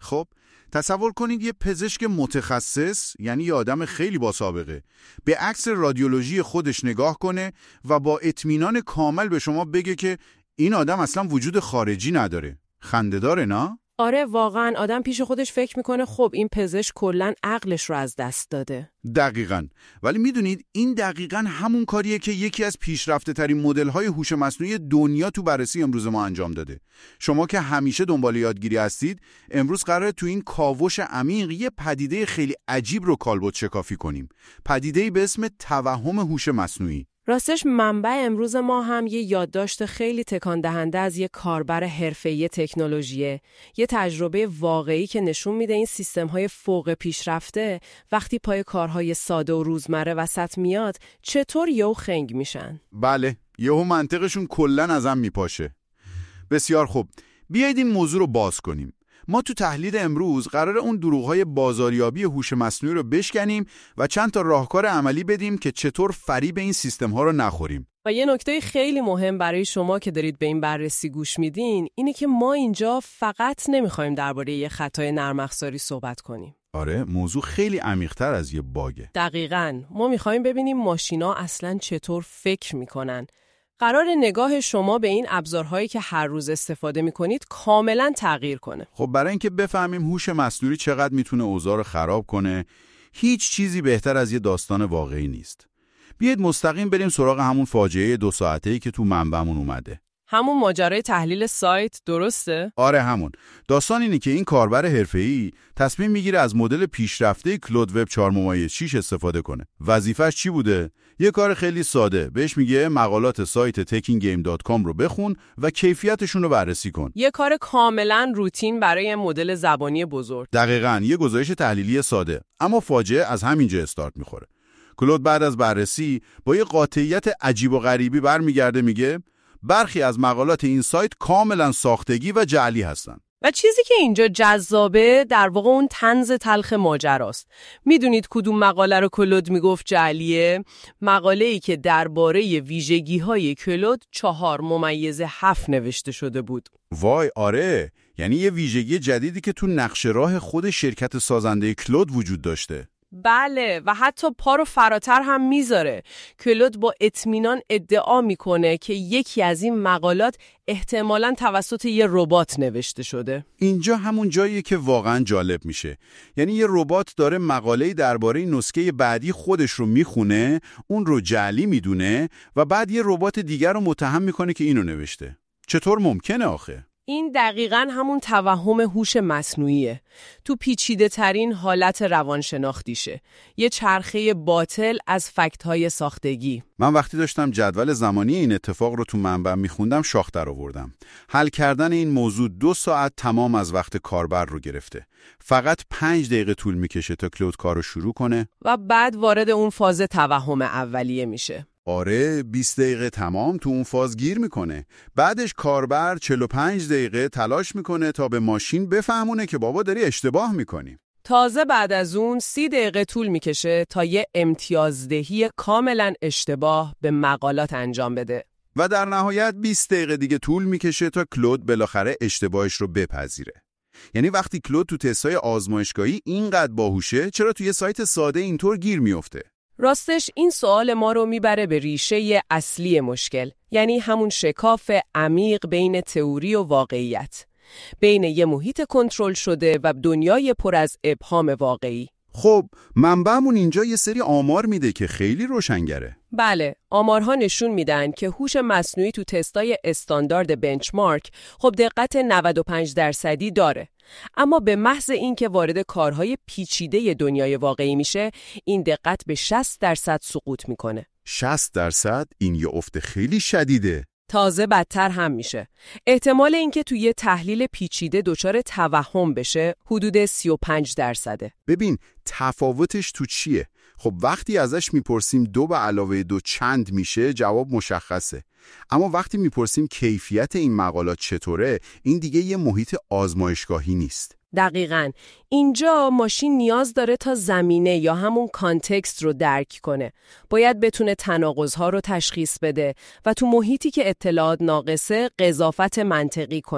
خب تصور کنید یه پزشک متخصص، یعنی یه آدم خیلی با سابقه، به عکس رادیولوژی خودش نگاه کنه و با اطمینان کامل به شما بگه که این آدم اصلا وجود خارجی نداره. خنده‌داره نه؟ آره واقعا آدم پیش خودش فکر میکنه خب این پزشک کلاً عقلش رو از دست داده. دقیقاً. ولی میدونید این دقیقاً همون کاریه که یکی از پیشرفته ترین مدل‌های هوش مصنوعی دنیا تو بررسی امروز ما انجام داده. شما که همیشه دنبال یادگیری هستید، امروز قراره تو این کاوش عمیق یه پدیده خیلی عجیب رو کالبد شکافی کنیم. پدیده‌ای به اسم توهم هوش مصنوعی. راستش منبع امروز ما هم یه یادداشت خیلی تکان دهنده از یه کاربر حرفه‌ای تکنولوژیه، یه تجربه واقعی که نشون میده این سیستم‌های فوق پیشرفته وقتی پای کارهای ساده و روزمره وسط میاد چطور یهو خنگ میشن. بله، یهو منطقشون کلاً از هم میپاشه. بسیار خوب، بیایید این موضوع رو باز کنیم. ما تو تحلیل امروز قراره اون دروغ‌های بازاریابی هوش مصنوعی رو بشکنیم و چند تا راهکار عملی بدیم که چطور فریب این سیستم‌ها رو نخوریم. و یه نکته خیلی مهم برای شما که دارید به این بررسی گوش میدین اینه که ما اینجا فقط نمیخوایم درباره یه خطای نرم افزاری صحبت کنیم. آره، موضوع خیلی عمیق‌تر از یه باگه. دقیقاً. ما میخوایم ببینیم ماشینا اصلاً چطور فکر میکنن. قرار نگاه شما به این ابزارهایی که هر روز استفاده میکنید کاملاً تغییر کنه. خب برای اینکه بفهمیم هوش مصنوعی چقدر میتونه اوضاع رو خراب کنه، هیچ چیزی بهتر از یه داستان واقعی نیست. بیایید مستقیم بریم سراغ همون فاجعه 2 ساعته‌ای که تو منبعمون اومده. همون ماجرای تحلیل سایت، درسته؟ آره همون. داستان اینه که این کاربر حرفه‌ای تصمیم میگیره از مدل پیشرفته کلود وب 4.6 استفاده کنه. وظیفش چی بوده؟ یه کار خیلی ساده. بهش میگه مقالات سایت tekkingame.com رو بخون و کیفیتشون رو بررسی کن. یه کار کاملا روتین برای مدل زبانی بزرگ. دقیقاً، یه گزارش تحلیلی ساده. اما فاجعه از همینجا استارت میخوره. کلود بعد از بررسی با یه قاطعیت عجیب و غریبی برمیگرده میگه برخی از مقالات این سایت کاملا ساختگی و جعلی هستن. و چیزی که اینجا جذابه در واقع اون طنز تلخ ماجراست. میدونید کدوم مقاله رو کلود میگفت جعلیه؟ مقاله‌ای که درباره ویژگی‌های کلود 4.7 نوشته شده بود. وای آره، یعنی یه ویژگی جدیدی که تو نقشه راه خود شرکت سازنده کلود وجود داشته. بله، و حتی پا رو فراتر هم میذاره. کلود با اطمینان ادعا میکنه که یکی از این مقالات احتمالاً توسط یه ربات نوشته شده. اینجا همون جاییه که واقعاً جالب میشه. یعنی یه ربات داره مقاله‌ای درباره نسخه بعدی خودش رو میخونه، اون رو جعلی میدونه و بعد یه ربات دیگر رو متهم میکنه که اینو نوشته. چطور ممکنه آخه؟ این دقیقاً همون توهم هوش مصنوعیه. تو پیچیده ترین حالت روانشناختیشه. یه چرخه باطل از فکت‌های ساختگی. من وقتی داشتم جدول زمانی این اتفاق رو تو منبع میخوندم شاخ در آوردم. حل کردن این موضوع 2 ساعت تمام از وقت کاربر رو گرفته. فقط 5 دقیقه طول میکشه تا کلود کارو شروع کنه و بعد وارد اون فاز توهم اولیه میشه. آره 20 دقیقه تمام تو اون فاز گیر میکنه. بعدش کاربر 45 دقیقه تلاش میکنه تا به ماشین بفهمونه که بابا داری اشتباه میکنی. تازه بعد از اون 30 دقیقه طول میکشه تا یه امتیازدهی کاملا اشتباه به مقالات انجام بده. و در نهایت 20 دقیقه دیگه طول میکشه تا کلود بالاخره اشتباهش رو بپذیره. یعنی وقتی کلود تو تست‌های آزمایشگاهی اینقدر باهوشه، چرا توی سایت ساده اینطور گیر میفته؟ راستش این سوال ما رو میبره به ریشه اصلی مشکل، یعنی همون شکاف عمیق بین تئوری و واقعیت، بین یه محیط کنترل شده و دنیای پر از ابهام واقعی. خب منبعمون اینجا یه سری آمار میده که خیلی روشنگره. بله، آمارها نشون میدن که هوش مصنوعی تو تستای استاندارد بنچمارک خب دقت 95% داره. اما به محض اینکه وارد کارهای پیچیده دنیای واقعی میشه، این دقت به 60% سقوط میکنه. 60%؟ این یه افت خیلی شدیده. تازه بدتر هم میشه. احتمال اینکه توی یه تحلیل پیچیده دچار توهم بشه حدود 35%. ببین تفاوتش تو چیه؟ خب وقتی ازش میپرسیم 2 به علاوه 2 چند میشه، جواب مشخصه. اما وقتی میپرسیم کیفیت این مقالات چطوره، این دیگه یه محیط آزمایشگاهی نیست. دقیقاً. اینجا ماشین نیاز داره تا زمینه یا همون کانتکست رو درک کنه. باید بتونه تناقض‌ها رو تشخیص بده و تو محیطی که اطلاعات ناقصه قضاوت منطقی کنه.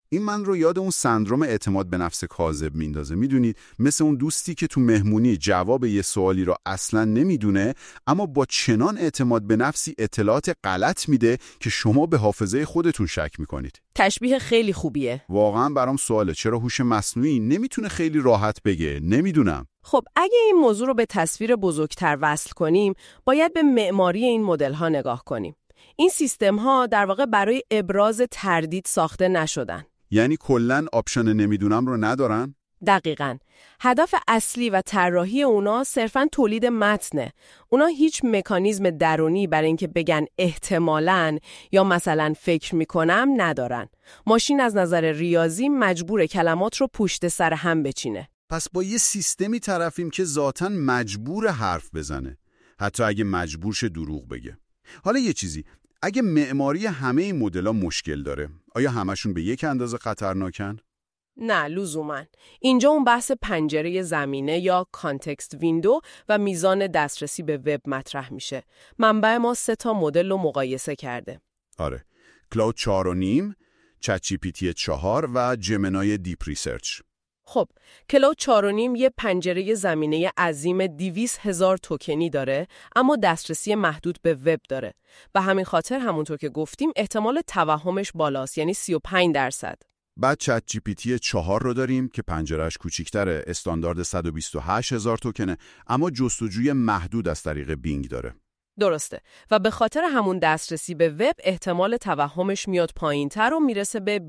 این من رو یاد اون سندروم اعتماد به نفس کاذب میندازه. میدونید، مثل اون دوستی که تو مهمونی جواب یه سوالی رو اصلا نمیدونه، اما با چنان اعتماد به نفسی اطلاعات غلط میده که شما به حافظه خودتون شک میکنید. تشبیه خیلی خوبیه. واقعا برام سواله چرا هوش مصنوعی نمیتونه خیلی راحت بگه نمیدونم. خب اگه این موضوع رو به تصویر بزرگتر وصل کنیم، باید به معماری این مدل‌ها نگاه کنیم. این سیستم‌ها در واقع برای ابراز تردید ساخته نشدن. یعنی کلاً آپشن نمیدونم رو ندارن؟ دقیقاً. هدف اصلی و طراحی اونا صرفاً تولید متنه. اونا هیچ مکانیزم درونی برای اینکه بگن احتمالاً یا مثلا فکر میکنم ندارن. ماشین از نظر ریاضی مجبور کلمات رو پشت سر هم بچینه. پس با یه سیستمی طرفیم که ذاتاً مجبور حرف بزنه، حتی اگه مجبور شه دروغ بگه. حالا یه چیزی، اگه معماری همه این مدل‌ها مشکل داره، آیا همشون به یک اندازه خطرناکن؟ نه لزوماً. اینجا اون بحث پنجره زمینه یا کانتکست ویندو و میزان دسترسی به وب مطرح میشه. منبع ما 3 مدل رو مقایسه کرده. آره. کلاود 4.5، چت جی پی تی 4 و جمنای دیپ ریسرچ. خب، کلاود 4.5 یه پنجره زمینه عظیم 200,000 توکنی داره، اما دسترسی محدود به وب داره. به همین خاطر همونطور که گفتیم احتمال توهمش بالاست، یعنی 35%. بعد چت جی پی تی 4 رو داریم که پنجره‌اش کوچیک‌تره، استاندارد 128,000 توکنه، اما جستجوی محدود از طریق بینگ داره. درسته. و به خاطر همون دسترسی به وب احتمال توهمش میاد پایین‌تر و میرسه به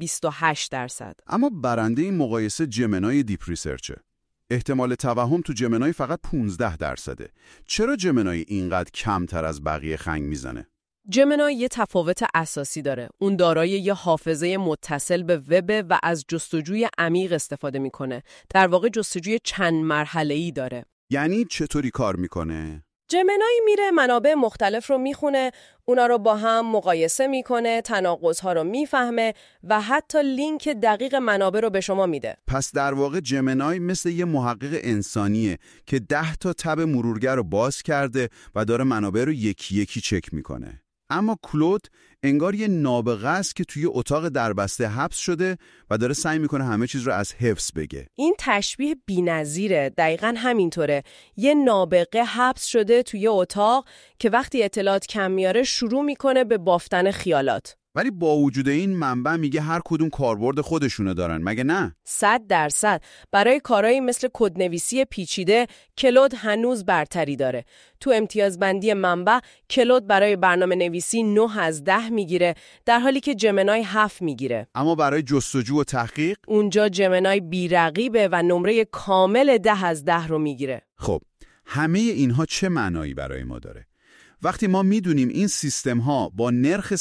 28%. اما برنده این مقایسه جمنای دیپ ریسرچه. احتمال توهم تو جمنای فقط 15%. چرا جمنای اینقدر کمتر از بقیه خنگ میزنه؟ جمنای یه تفاوت اساسی داره. اون دارای یه حافظه متصل به وب و از جستجوی عمیق استفاده میکنه. در واقع جستجوی چند مرحله‌ای داره. یعنی چطوری کار میکنه؟ جمنای میره منابع مختلف رو میخونه، اونا رو با هم مقایسه میکنه، تناقض‌ها رو میفهمه و حتی لینک دقیق منابع رو به شما میده. پس در واقع جمنای مثل یه محقق انسانیه که 10 تب مرورگر رو باز کرده و داره منابع رو یکی یکی چک میکنه. اما کلود انگار یه نابغه است که توی اتاق دربسته حبس شده و داره سعی میکنه همه چیز رو از حفظ بگه. این تشبیه بی‌نظیره. دقیقاً همینطوره. یه نابغه حبس شده توی اتاق که وقتی اطلاعات کم میاره شروع میکنه به بافتن خیالات. ولی با وجود این منبع میگه هر کدوم کاربرد خودشونو دارن، مگه نه؟ 100%. برای کارهایی مثل کدنویسی پیچیده کلود هنوز برتری داره. تو امتیازبندی منبع کلود برای برنامه نویسی 9 از 10 میگیره، در حالی که جمنای 7 میگیره. اما برای جستجو و تحقیق اونجا جمنای بی‌رقیبه و نمره کامل 10 از 10 رو میگیره. خب همه اینها چه معنایی برای ما داره؟ وقتی ما میدونیم این سیستم ها با نرخ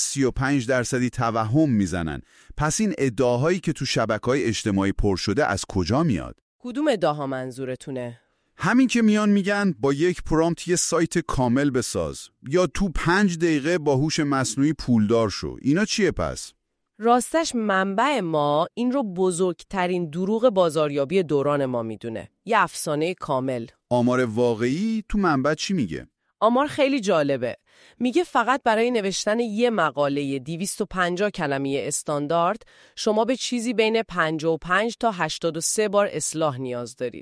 35% توهم میزنن، پس این ادعاهایی که تو شبکه‌های اجتماعی پر شده از کجا میاد؟ کدوم ادعاها منظورتونه؟ همین که میان میگن با یک پرامپت یه سایت کامل بساز یا تو 5 دقیقه با هوش مصنوعی پولدار شو. اینا چیه پس؟ راستش منبع ما این رو بزرگترین دروغ بازاریابی دوران ما میدونه. یه افسانه کامل. آمار واقعی تو منبع چی میگه؟ آمار خیلی جالبه. میگه فقط برای نوشتن یه مقاله 250 کلمه استاندارد شما به چیزی بین 55 تا 83 بار اصلاح نیاز دارید.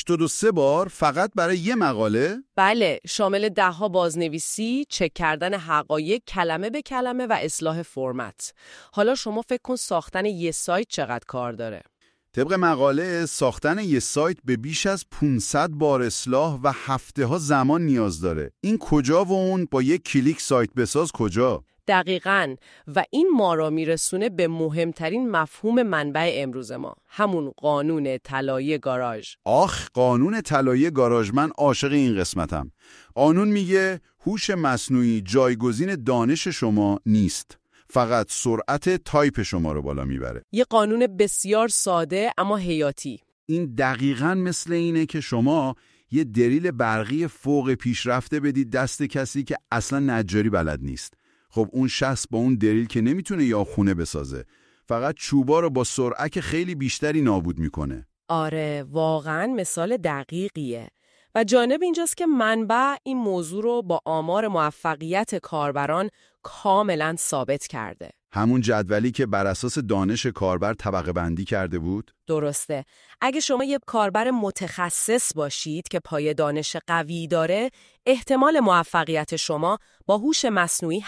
83 بار فقط برای یه مقاله؟ بله، شامل 10 بازنویسی، چک کردن حقایق کلمه به کلمه و اصلاح فرمت. حالا شما فکر کن ساختن یه سایت چقدر کار داره. طبق مقاله ساختن یه سایت به بیش از 500 بار اصلاح و هفته‌ها زمان نیاز داره. این کجا و اون با یک کلیک سایت بساز کجا؟ دقیقاً. و این ما را میرسونه به مهمترین مفهوم منبع امروز ما، همون قانون طلایی گاراژ. آخ، قانون طلایی گاراژ، من عاشق این قسمتم. قانون میگه هوش مصنوعی جایگزین دانش شما نیست، فقط سرعت تایپ شما رو بالا میبره. یه قانون بسیار ساده اما حیاتی. این دقیقاً مثل اینه که شما یه دریل برقی فوق پیشرفته بدید دست کسی که اصلا نجاری بلد نیست. خب اون شخص با اون دریل که نمیتونه یا خونه بسازه، فقط چوبا رو با سرعت خیلی بیشتری نابود میکنه. آره، واقعاً مثال دقیقیه. و جالب اینجاست که منبع این موضوع رو با آمار موفقیت کاربران کاملا ثابت کرده. همون جدولی که بر اساس دانش کاربر طبقه بندی کرده بود؟ درسته. اگه شما یه کاربر متخصص باشید که پایه دانش قوی داره، احتمال موفقیت شما با هوش مصنوعی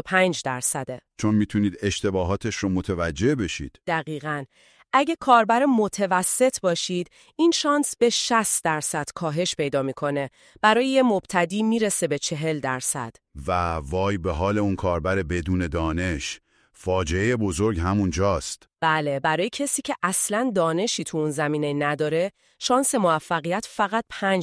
85%. چون میتونید اشتباهاتش رو متوجه بشید. دقیقاً. اگه کاربر متوسط باشید، این شانس به 60% کاهش پیدا میکنه. برای یه مبتدی میرسه به 40%. و وای به حال اون کاربر بدون دانش. فاجعه بزرگ همونجاست. بله، برای کسی که اصلاً دانشی تو اون زمینه نداره، شانس موفقیت فقط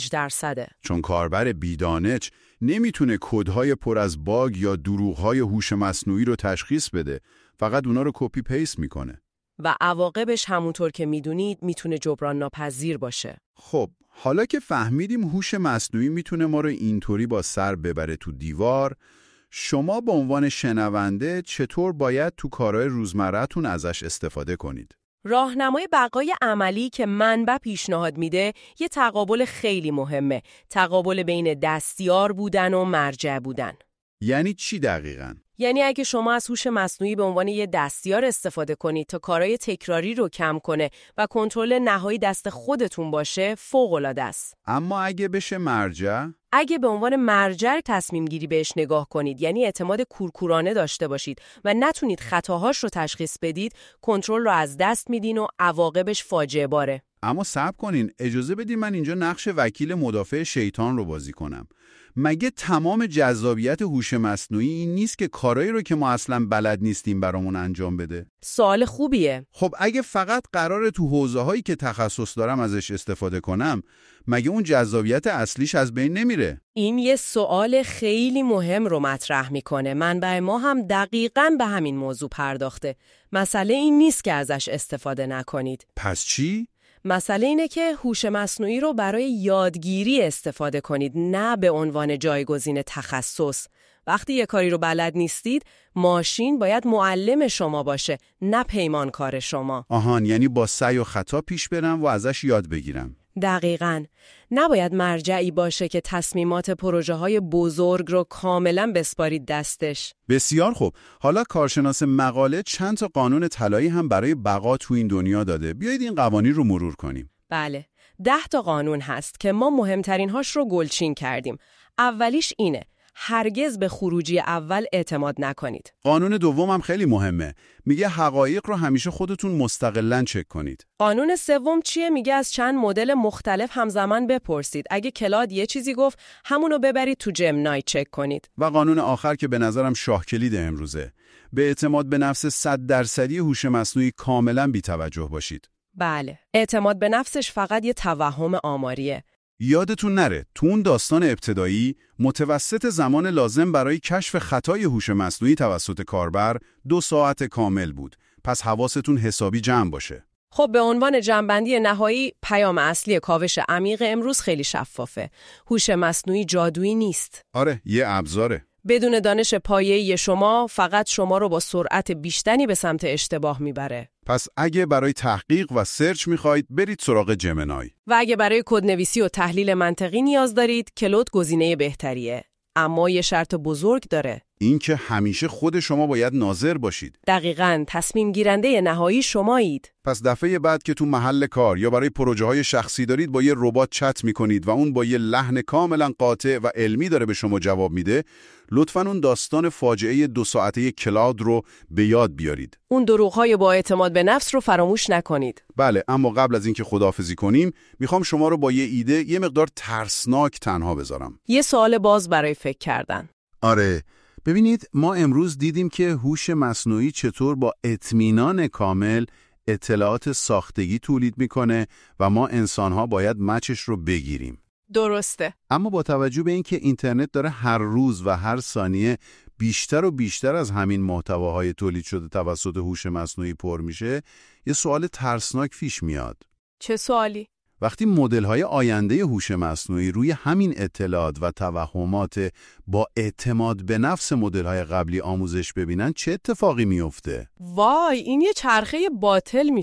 5%. چون کاربر بیدانش نمیتونه کدهای پر از باگ یا دروغ‌های هوش مصنوعی رو تشخیص بده. فقط اونا رو کپی پیست میکنه. و عواقبش همونطور که میدونید میتونه جبران ناپذیر باشه. خب، حالا که فهمیدیم هوش مصنوعی میتونه ما رو اینطوری با سر ببره تو دیوار، شما به عنوان شنونده چطور باید تو کارهای روزمره‌تون ازش استفاده کنید؟ راهنمای بقای عملی که منبع پیشنهاد میده یه تقابل خیلی مهمه. تقابل بین دستیار بودن و مرجع بودن. یعنی چی دقیقاً؟ یعنی اگه شما از هوش مصنوعی به عنوان یه دستیار استفاده کنید تا کارهای تکراری رو کم کنه و کنترل نهایی دست خودتون باشه، فوق‌العاده است. اما اگه بشه مرجع؟ اگه به عنوان مرجع تصمیم گیری بهش نگاه کنید، یعنی اعتماد کورکورانه داشته باشید و نتونید خطاهاش رو تشخیص بدید، کنترل رو از دست میدین و عواقبش فاجعه باره. اما صبر کنین، اجازه بدین من اینجا نقش وکیل مدافع شیطان رو بازی کنم. مگه تمام جذابیت هوش مصنوعی این نیست که کارایی رو که ما اصلا بلد نیستیم برامون انجام بده؟ سوال خوبیه. خب اگه فقط قراره تو حوزه‌هایی که تخصص دارم ازش استفاده کنم، مگه اون جذابیت اصلیش از بین نمیره؟ این یه سوال خیلی مهم رو مطرح میکنه. منبع ما هم دقیقاً به همین موضوع پرداخته. مسئله این نیست که ازش استفاده نکنید. پس چی؟ مسئله اینه که هوش مصنوعی رو برای یادگیری استفاده کنید، نه به عنوان جایگزین تخصص. وقتی یه کاری رو بلد نیستید، ماشین باید معلم شما باشه، نه پیمانکار شما. آهان، یعنی با سعی و خطا پیش برم و ازش یاد بگیرم. دقیقاً. نباید مرجعی باشه که تصمیمات پروژه‌های بزرگ رو کاملاً بسپارید دستش. بسیار خوب. حالا کارشناس مقاله چند تا قانون طلایی هم برای بقا تو این دنیا داده. بیایید این قوانین رو مرور کنیم. بله. 10 تا قانون هست که ما مهمترین هاش رو گلچین کردیم. اولیش اینه: هرگز به خروجی اول اعتماد نکنید. قانون دوم هم خیلی مهمه. میگه حقایق رو همیشه خودتون مستقلاً چک کنید. قانون سوم چیه؟ میگه از چند مدل مختلف همزمان بپرسید. اگه کلاد یه چیزی گفت، همونو ببرید تو جمنای چک کنید. و قانون آخر که به نظرم شاه کلید امروزه: به اعتماد به نفس 100% هوش مصنوعی کاملاً بی‌توجه باشید. بله. اعتماد به نفسش فقط یه توهم آماریه. یادتون نره تو اون داستان ابتدایی متوسط زمان لازم برای کشف خطای هوش مصنوعی توسط کاربر 2 ساعت کامل بود. پس حواستون حسابی جمع باشه. خب به عنوان جمع‌بندی نهایی، پیام اصلی کاوش عمیق امروز خیلی شفافه. هوش مصنوعی جادویی نیست. آره، یه ابزاره. بدون دانش پایه‌ای شما، فقط شما رو با سرعت بیشتری به سمت اشتباه میبره. پس اگه برای تحقیق و سرچ میخواید، برید سراغ جمنای. و اگه برای کدنویسی و تحلیل منطقی نیاز دارید، کلود گزینه بهتریه. اما یه شرط بزرگ داره. این که همیشه خود شما باید ناظر باشید. دقیقاً. تصمیم گیرنده نهایی شمایید. پس دفعه بعد که تو محل کار یا برای پروژه‌های شخصی دارید با یه ربات چت میکنید و اون با یه لحن کاملا قاطع و علمی داره به شما جواب میده، لطفاً اون داستان فاجعه 2 ساعته کلاود رو به یاد بیارید. اون دروغ‌های با اعتماد به نفس رو فراموش نکنید. بله، اما قبل از اینکه خداحافظی کنیم، میخوام شما رو با یه ایده یه مقدار ترسناک تنها بذارم. یه سوال باز برای فکر کردن. آره، ببینید ما امروز دیدیم که هوش مصنوعی چطور با اطمینان کامل اطلاعات ساختگی تولید میکنه و ما انسان‌ها باید مچش رو بگیریم. درسته. اما با توجه به اینکه اینترنت داره هر روز و هر ثانیه بیشتر و بیشتر از همین محتواهای تولید شده توسط هوش مصنوعی پر میشه، یه سوال ترسناک پیش میاد. چه سوالی؟ وقتی مدل‌های آینده هوش مصنوعی روی همین اطلاعات و توهمات با اعتماد به نفس مدل‌های قبلی آموزش ببینن، چه اتفاقی میفته؟ وای، این یه چرخه باطل میشه.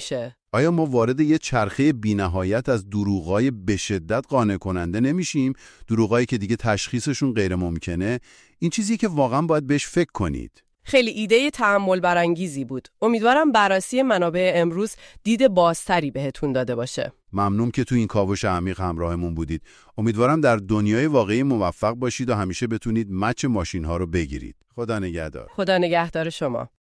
آیا ما وارد یه چرخه بی‌نهایت از دروغای به شدت قانع کننده نمیشیم؟ دروغایی که دیگه تشخیصشون غیر ممکنه؟ این چیزیه که واقعا باید بهش فکر کنید. خیلی ایده تأمل برانگیزی بود. امیدوارم بررسی منابع امروز دید بازتری بهتون داده باشه. ممنون که تو این کاوش عمیق همراهمون بودید. امیدوارم در دنیای واقعی موفق باشید و همیشه بتونید مچ ماشین‌ها رو بگیرید. خدا نگهدار. خدا نگهدار شما.